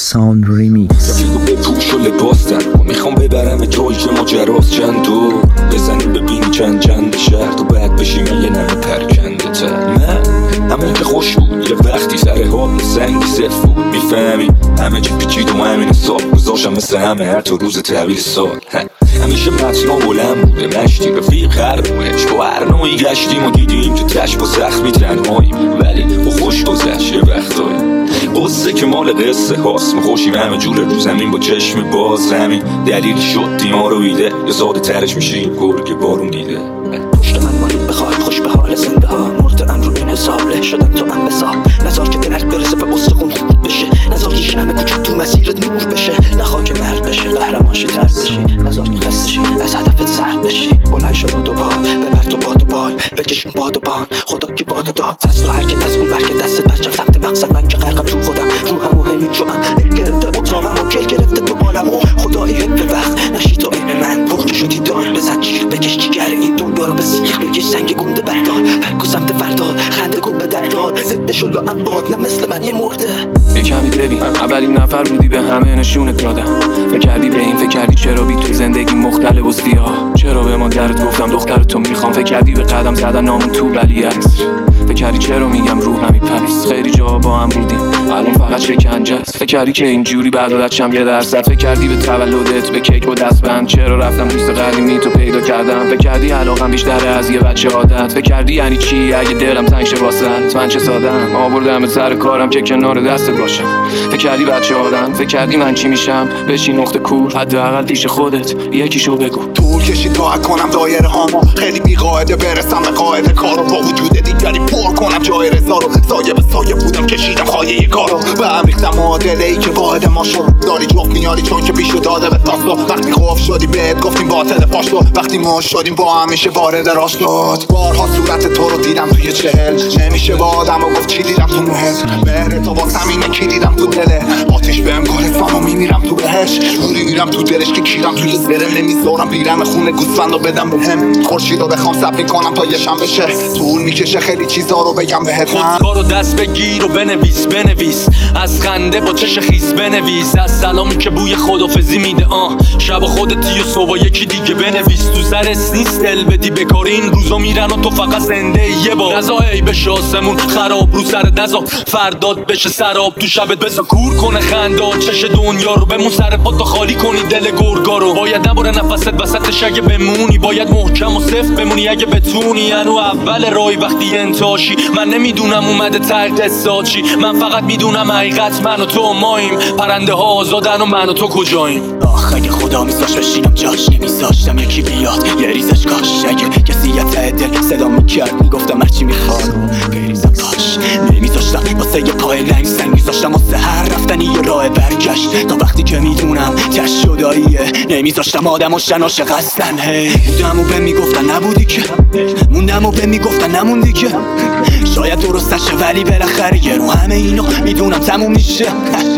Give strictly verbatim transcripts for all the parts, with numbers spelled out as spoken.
ساوند ریمیکس. رفیقو به پوش و لباس تن میخوام ببرم جایی که ماجراست چند تو بزنی ببینی چند چند شهر تو بعد بشی من یه نمه پرکنده تر. من همون که خوش بود یه وقتی سر حال سنگی صف بود میفهمی همه چی پیچید و همین حساب گذاشتم مثل همه هر تو روز تحویل سال. همیشه متنا بلند بوده مشتی رفیق هرمونش با هر نوعی گشتیم و دیدیم که تش با زخمی تنهاییم ولی با خوش گذشت یه وقتایی قصه که مال قصه هاست ما خوشیم همه جور رو زمین با چشم باز همین دلیل شد دیما رو ایده یه ساده ترش میشه این گور که بارون دیده. پشت من مالید بخواد خوش به حال زنده ها مرد ام رو این حساب له شدم تو ام بساب نظار که درک برسه به استخون خود بشه نظار که شمه کوچک تو مسیرت نور بشه نخواه که مرد بشه قهرمانشی ترد بشی نظار که خستشی از هدفت سرد بشی بلند شد و دوبار ببر تو باد و بال بکشون باد و بان خدا که باد و داد دست و حرکت از اون برکه دستت برچم سمت مقصد من که غرقم تو خودم روحم و همین شوم ال گرفته اتاقم و کل گرفته تو بالم و خدایی حب وقت نشی تو این من پخته شدی دار بزن جیغ بکش جیگر این دون دارو بسیخ بکش سنگ گونده بردار پرکو سمت فردار خنده کن به دردار زده شلو انباد نه مثل من یه مرده. یه کمی ببین اولین نفر بودی به همه نشونت دادم فکر کردی به این فکر کردی چرا بی تو زندگی مختلف و سیاه چرا به مادرت گفتم دختر تو میخوام فکر کردی به قدم زدن نامون تو ولی عصر فکر کردی چرا میگم روح نمیپریست خیلی جا با هم بودیم الان فقط شکنجه است فکر کردی که اینجوری بعداتشم یه درصد فکر کردی به تولدت به کیک و دستبند چرا رفتم دوست قدیمی تو پیدا کردم فکر کردی علاقم بیشتره از یه بچه عادت فکر کردی یعنی چی اگه دلم تنگ شه واسط من چه سادم آوردم سر کارم که کنار دستت باشم فکر کردی بچه آدم فکر کردی من چی میشم بشی نقطه کور حداقل پیش خودت یکیشو بگو طول کشید تا کنم دایره هامو خیلی بی‌قاعده برسم به قاعده کارو با وجود دیگری پر کنم جای رضا رو سایه به سایه بودم کشیدم خواهی یه کارو به هم ریختم معادله ای که واحد ما شد داری جفت میاری چون که پیشو داده به تاستو وقتی خوف شدی بهت گفتیم باطل پاشتو وقتی ما شدیم با همیشه وارد راه شد بارها صورت تو رو دیدم توی چهل نمیشه با آدم و گفت چی دیدم تو محل بهره تو با سمینه کی دیدم تو دله آتیش بهم کارستان و میمیرم تو بهش نوری میرم تو دلش که کیرم توی زره نمیذارم بیرم خونه گوسفند و بدم به هم خورشید رو بخوام سب میکنم تا یه شم بشه طول میکشه خیلی چیزا رو بگم بهت خودکارو دست بگیر و بنویس بنویس از خنده با چش خیس بنویس از سلامی که بوی خدافزی میده آه شب خودتی و صبح یکی دیگه بنویس تو سرت نیست دل بدی بکار این روزا میرن و تو فقط زنده یه بار نزا ای بشه آسمون خراب رو سرت نزا فرداد بشه سراب تو شبت بزا کور کنه خندا چش دنیا رو بمون سر پا تا خالی کنی دل گرگا رو باید نباره نفست وسطش اگه بمونی باید محکم و صفت بمونی اگه بتونی انو اول رای وقتی انتاشی من نمیدونم اومده تر قصه چی من فقط میدونم حقیقت من و تو ماییم پرنده ها آزادن و من و تو کجاییم آخ اگه خدا میذاش بشینم جاش نمیذاشتم یکی بیاد یه ریزش کاش اگه کسی یه ته دل صدا میکرد میگفتم هرچی میخواد بریزم پاش نمیذاشتم واسه یه پای لنگ سنگ میذاشتم واسه هر رفتنی یه راه برگشت تا وقتی که میدونم تش شداییه نمیذاشتم آدم و شناش قصدن هی بودم و به میگفتن نبودی که موندم و به میگفتن نموندی که شاید درست نشه ولی بالاخره یه رو همه اینا میدونم تموم میشه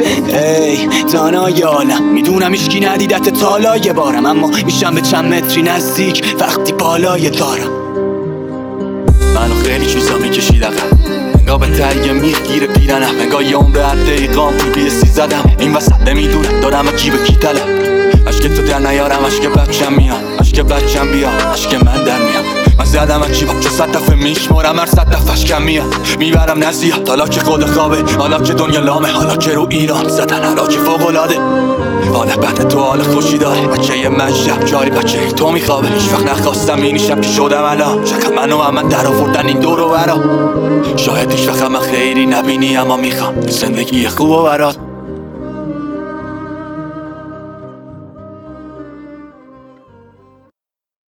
ای دانای عالم میدونم هیچکی ندیدت تالای بارم اما میشم به چند متری نزدیک وقتی بالای دارم منو خیلی چیزا میکشید عقب انگاه به تریه میگیره پیرنم انگاه یه عمر هر دقیقام پول بیسی زدم این وسط نمیدونم دارم جیب کی طلب عشق تو در نیارم عشق بچم میاد عشق بچم بیا عشق من در میاد من زدم از جیبم چه صد دفعه میشمارم هر صد دفعش کم میاد میبرم نزیاد حالا که خود خوابه حالا که دنیا لامه حالا که رو ایران زدن حالا که فوق‌العاده حالا بعد تو حال خوشی داره بچه من شب جاری بچه تو میخوابه هیچ وقت نخواستم این شب که شدم الان شکم منو هم من در آوردن این دور و برا شاید هیچ وقت من خیلی نبینی اما میخوام زندگی خوب و برات